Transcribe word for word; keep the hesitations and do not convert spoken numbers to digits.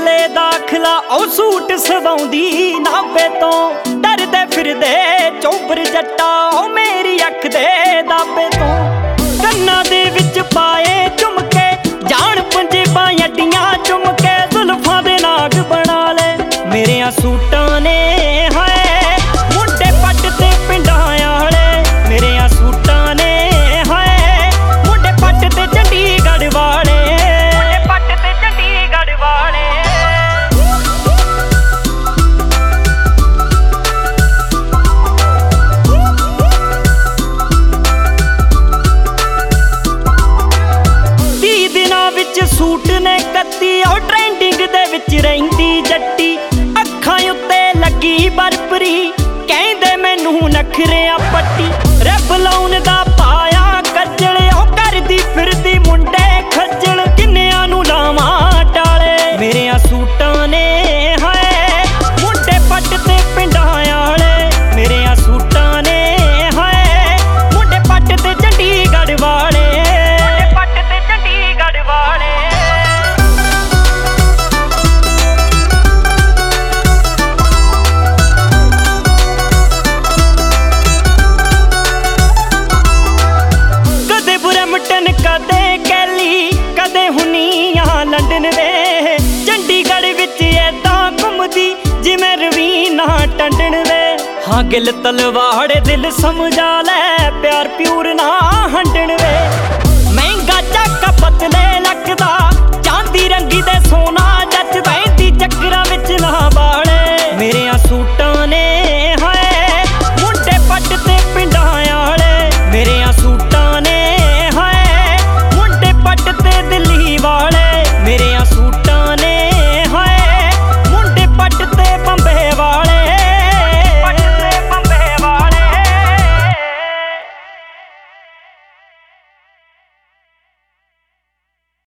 ਕੋਲੇ ਦਾਖਲਾ ਉਹ ਸੂਟ ਸਵਾਉਂਦੀ ਨਾਭੇ ਤੋਂ। ਡਰਦੇ ਫਿਰਦੇ ਚੌਬਰ ਜੱਟਾ ਉਹ ਮੇਰੀ ਅੱਖ ਦੇ ਦਾਬੇ ਤੋਂ। ਕੰਨਾਂ ਦੇ ਵਿੱਚ ਪਾਏ ਝੁਮਕੇ ਜਾਣ ਪੰਜੇਬਾਂ ਅੱਡੀਆਂ ਚੁੰਮ ਕੇ ਜ਼ੁਲਫਾਂ ਦੇ ਨਾਗ ਬਣਾ ਲੈ ਮੇਰਿਆਂ ਸੂਟਾਂ ਨੇ। ਹਾਏ ਮੁੰਡੇ ਪੱਟ ਤੇ ਪਿੰਡਾਂ ਆਲੇ ਮੇਰਿਆਂ ਸੂਟਾਂ ਨੇ। ਹਾਏ ਮੁੰਡੇ ਪੱਟ ਤੇ ਚੰਡੀਗੜ੍ਹ ਵਾਲੇ ਮੁੰਡੇ ਪੱਟ ਤੇ ਚੰਡੀਗੜ੍ਹ ਵਾਲੇ। ਤੀਹ ਦਿਨਾਂ ਵਿੱਚ ਸੂਟ ਨੇ ਕੱਤੀ ਉਹ ਟ੍ਰੈਂਡਿੰਗ ਦੇ ਵਿੱਚ ਰਹਿੰਦੀ ਜੱਟੀ। ਅੱਖਾਂ ਉੱਤੇ ਲੱਗੀ ਬਰਬਰੀ ਕਹਿੰਦੇ ਮੈਨੂੰ ਨਖਰਿਆਂ ਪੱਟੀ। ਰੱਬ ਲਾਉਣ ਦਾ ਪਾਇਆ ਕੱਜਲ ਉਹ ਕਰਦੀ ਫਿਰਦੀ ਮੁੰਡੇ ਖੱਜਲ। ਕਿੰਨਿਆਂ ਨੂੰ ਲਾਵਾਂ ਟਾਲੇ ਮੇਰਿਆਂ ਸੂਟਾਂ ਨੇ। ਹਾਏ ਮੁੰਡੇ ਪੱਟ ਤੇ ਪਿੰਡਾਂ ਆਲੇ ਮੇਰਿਆਂ ਸੂਟਾਂ ਨੇ। ਹਾਏ ਮੁੰਡੇ ਪੱਟ ਤੇ ਚੰਡੀਗੜ੍ਹ ਵਾਲੇ ਮੁੰਡੇ ਪੱਟ ਤੇ ਚੰਡੀਗੜ੍ਹ ਵਾਲੇ। ਕਦੇ ਕੈਲੀ ਕਦੇ ਹੁਨੀਆਂ ਲੰਡਨ ਵੇ। ਚੰਡੀਗੜ੍ਹ ਵਿੱਚ ਏਦਾਂ ਘੁੰਮਦੀ ਜਿਵੇਂ ਰਵੀਨਾ ਟੰਡਨ ਵੇ। ਹਾਂ ਗਿੱਲ ਤਲਵਾੜੇ ਦਿਲ ਸਮਝਾ ਲੈ ਪਿਆਰ ਪਿਊਰ ਨਾ ਹੰਡਣ ਵੇ। ਮਹਿੰਗਾ ਚੱਕ ਪਤਲੇ ਲੱਗਦਾ ਚਾਂਦੀ ਰੰਗੀ ਦੇ ਸੋਨਾ